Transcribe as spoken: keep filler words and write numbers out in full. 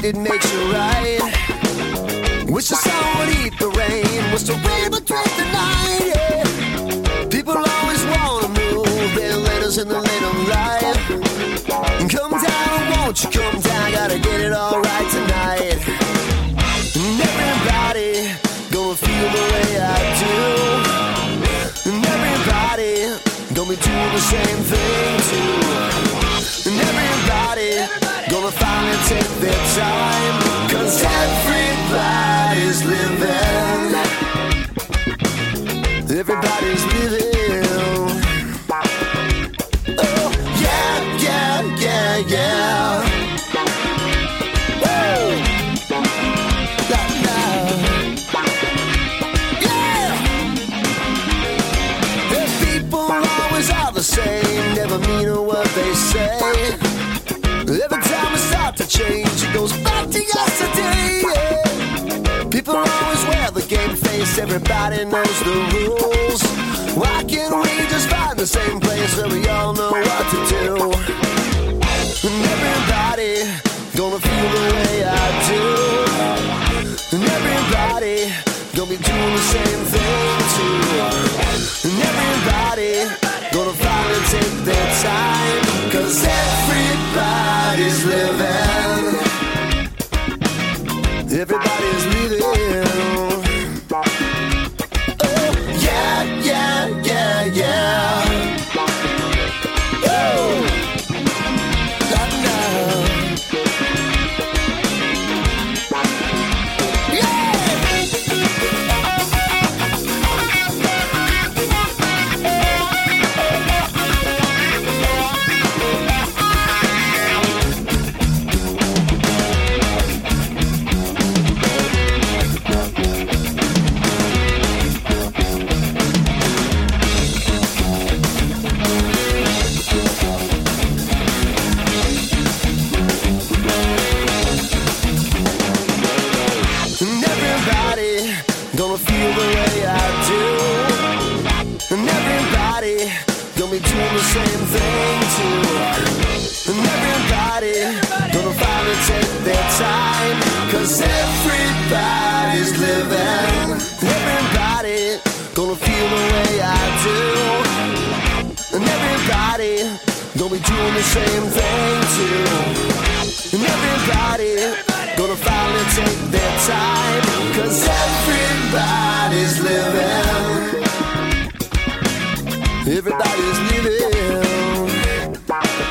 it makes you right. Wish the sun would eat the rain. Wish the rain would drink the night, yeah. People always wanna move their letters in the lane of life. Come down, won't you come down? Gotta get it all right tonight. And everybody gonna feel the way I do. And everybody gonna be doing the same thing too. And everybody gonna finally take their time. Cause everybody's living. Everybody's living. Oh, yeah, yeah, yeah, yeah. Woo! La, la. Yeah! The people always are the same, never mean what they say. Every time we start to change, it goes back to yesterday, yeah. People always wear the game face, everybody knows the rules. Why can't we just find the same place where we all know what to do? And everybody gonna feel the way I do. And everybody gonna be doing the same thing too. And everybody gonna finally take their time. Cause everybody's living. Everybody's living. Oh, yeah, yeah, yeah, yeah. Oh, la, la. Gonna feel the way I do. And everybody gonna be doing the same thing too. And everybody gonna finally take their time. Cause everybody's living. Everybody gonna feel the way I do. And everybody gonna be doing the same thing too. And everybody gonna finally take their time. Cause everybody's living. Everybody's living.